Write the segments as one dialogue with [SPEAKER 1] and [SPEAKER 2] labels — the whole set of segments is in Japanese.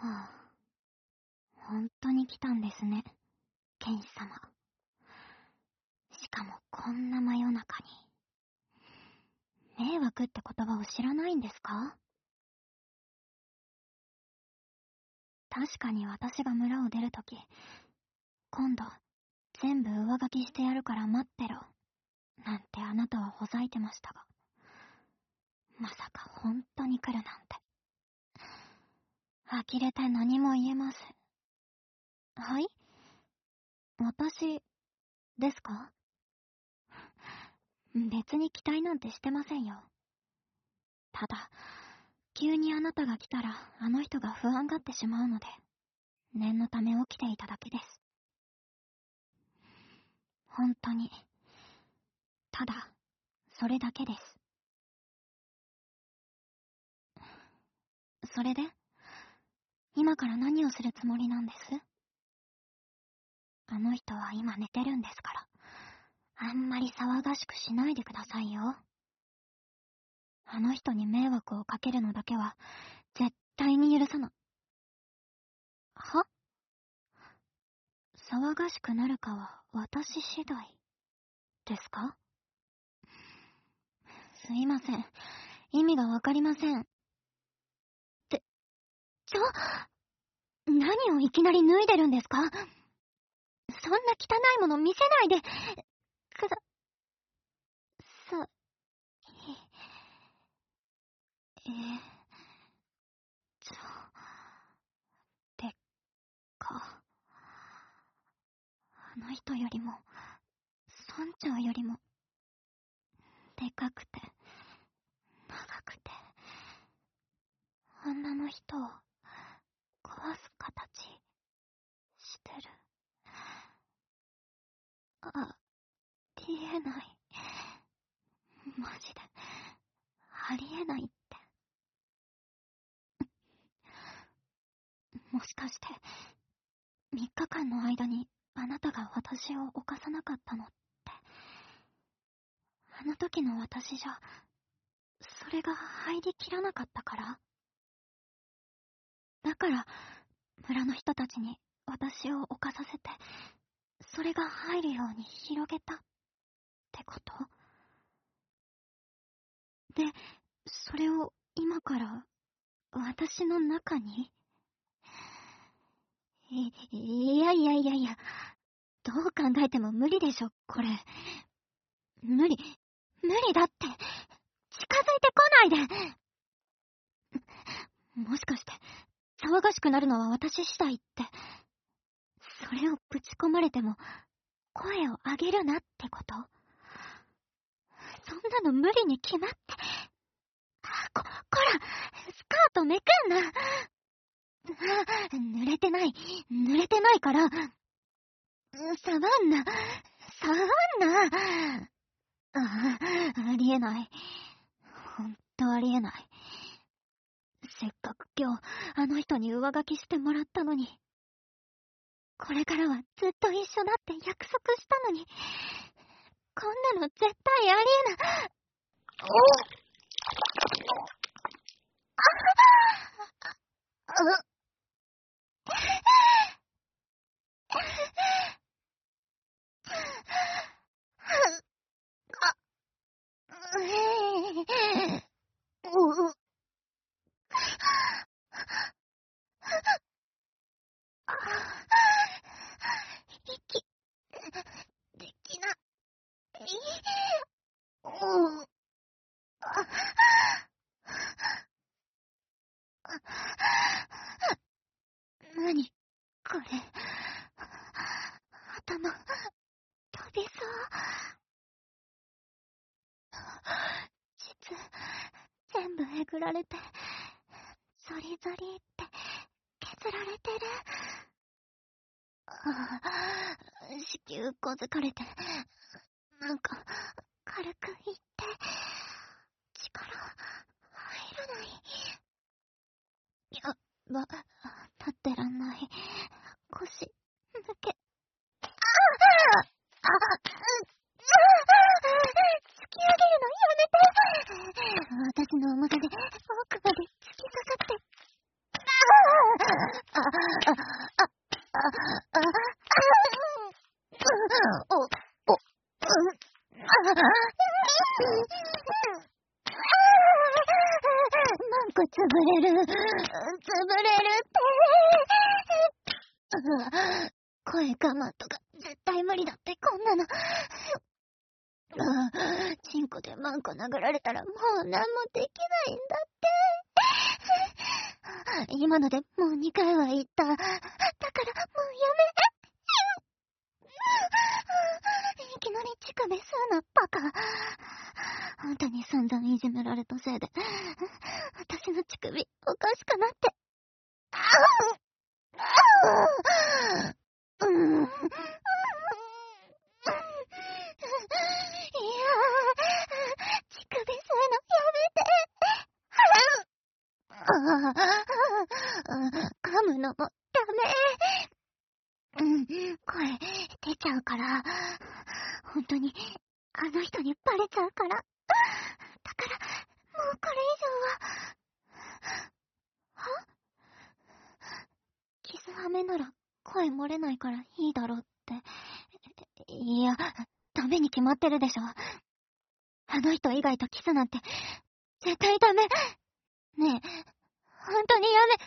[SPEAKER 1] はあ、本当に来たんですね、剣士様。しかもこんな真夜中に。迷惑って言葉を知らないんですか？確かに私が村を出るとき、今度、全部上書きしてやるから待ってろ、なんてあなたはほざいてましたが、まさか本当に来るなんて。呆れて何も言えません。はい？私、ですか？別に期待なんてしてませんよ。ただ、急にあなたが来たらあの人が不安がってしまうので、念のため起きていただけです。本当に。ただ、それだけです。それで、今から何をするつもりなんです？あの人は今寝てるんですから、あんまり騒がしくしないでくださいよ。あの人に迷惑をかけるのだけは、絶対に許さな。は？騒がしくなるかは私次第ですか？すいません。意味がわかりません。何をいきなり脱いでるんですか？そんな汚いもの見せないでください。ちょ、でっか。あの人よりも、村長よりも、でかくて、長くて、女の人を壊す形してる。ありえない。マジで、ありえないって。もしかして、3日間の間にあなたが私を犯さなかったのって、あの時の私じゃ、それが入りきらなかったから？だから、村の人たちに私を犯させて、それが入るように広げたってこと？で、それを今から私の中に？いやいやいやいや、どう考えても無理でしょ、これ。無理だって。近づいてこないで。もしかして、騒がしくなるのは私次第って。それをぶち込まれても、声を上げるなってこと？そんなの無理に決まって。こら、スカートめくんな。濡れてないから。触んな。ありえない。ほんとありえない。せっかく今日、あの人に上書きしてもらったのに。これからはずっと一緒だって約束したのに。こんなの絶対ありえない。息できない。何これ。頭、飛びそう。膣、全部えぐられて、ゾリゾリって削られてる。子宮こづかれて、なんか、軽くいって、力、入らない。立ってらんない。腰、抜け。突き上げるのやめて。私の重さで奥まで突き刺さって。 なんか潰れる。潰れるって。声我慢とか絶対無理だって、こんなの。チンコでマンコ殴られたらもう何もできないんだって。今のでもう2回は言った。だからもうやめ。いきなり乳首吸うな、バカ。あんたに散々いじめられたせいで、私の乳首おかしくなって。いやー、乳首吸うのやめて。噛むのもダメ。声出ちゃうから、本当にあの人にバレちゃうから。だから、もうこれ以上は。キスハメなら声漏れないからいいだろって。いや、ダメに決まってるでしょ。あの人以外とキスなんて絶対ダメ。ねえ、本当にやめ。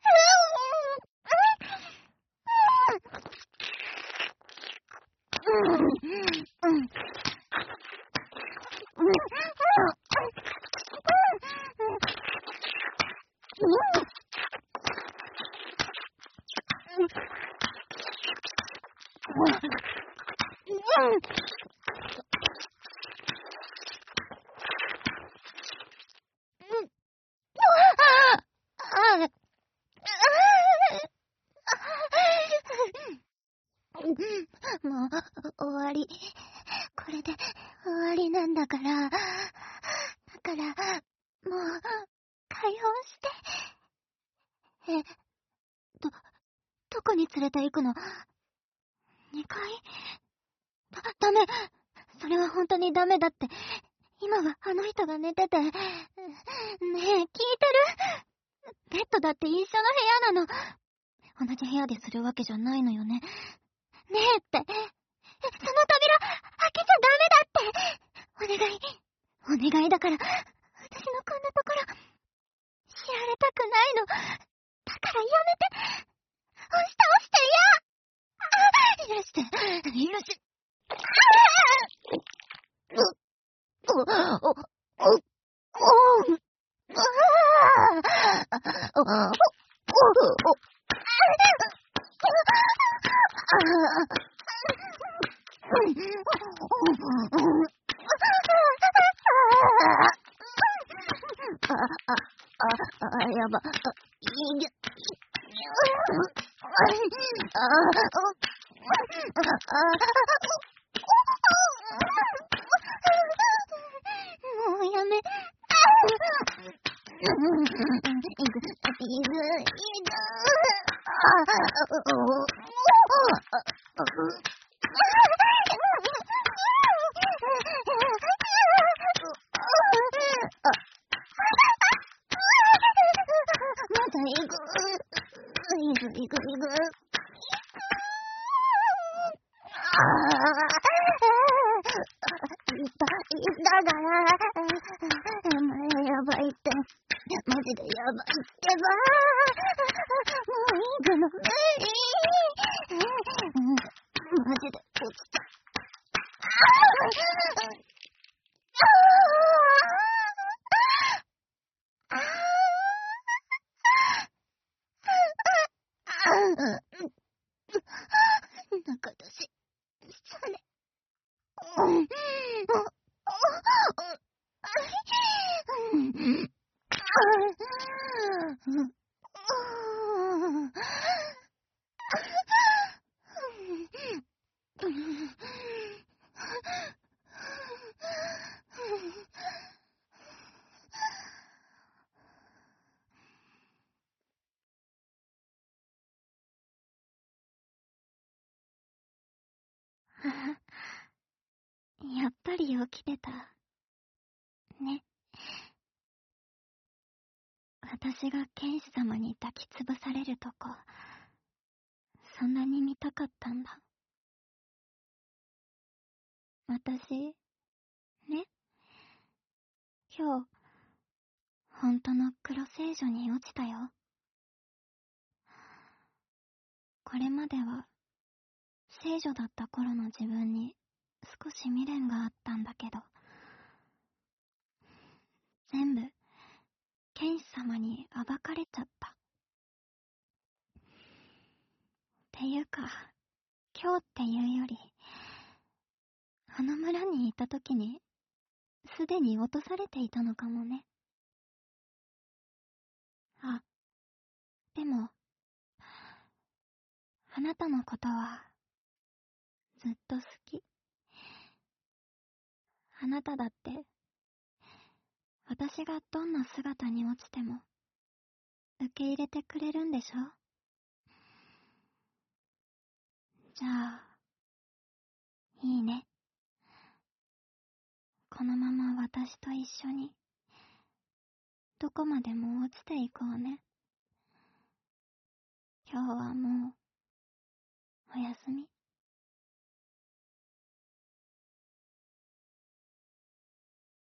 [SPEAKER 1] もう、終わり。これで終わりなんだから。だから、もう、解放して。どこに連れて行くの？ 2 階？ダメ。それは本当にダメだって。今はあの人が寝てて。ねえ、聞いてる？ベッドだって一緒の部屋なの。同じ部屋でするわけじゃないのよね。ねえって。その扉、開けちゃダメだって。お願い。お願いだから、私のこんなところ、知られたくないの。だからやめて。押して、許して。やば。もうやめ。まだ行く。だから、やばいって。マジでやばいってば。もう行くの無理。マジで落ちた。なんか私、それ。やっぱり起きてた。ね。私が剣士様に抱きつぶされるとこ、そんなに見たかったんだ。私、 今日、本当の黒聖女に落ちたよ。これまでは、聖女だった頃の自分に少し未練があったんだけど、全部、剣士様に暴かれちゃった。っていうか、今日っていうより、あの村にいた時に、すでに落とされていたのかもね。あ、でも、あなたのことは、ずっと好き。あなただって、私がどんな姿に落ちても、受け入れてくれるんでしょ？じゃあ、いいね。このまま私と一緒に、どこまでも落ちていこうね。今日はもう、おやすみ。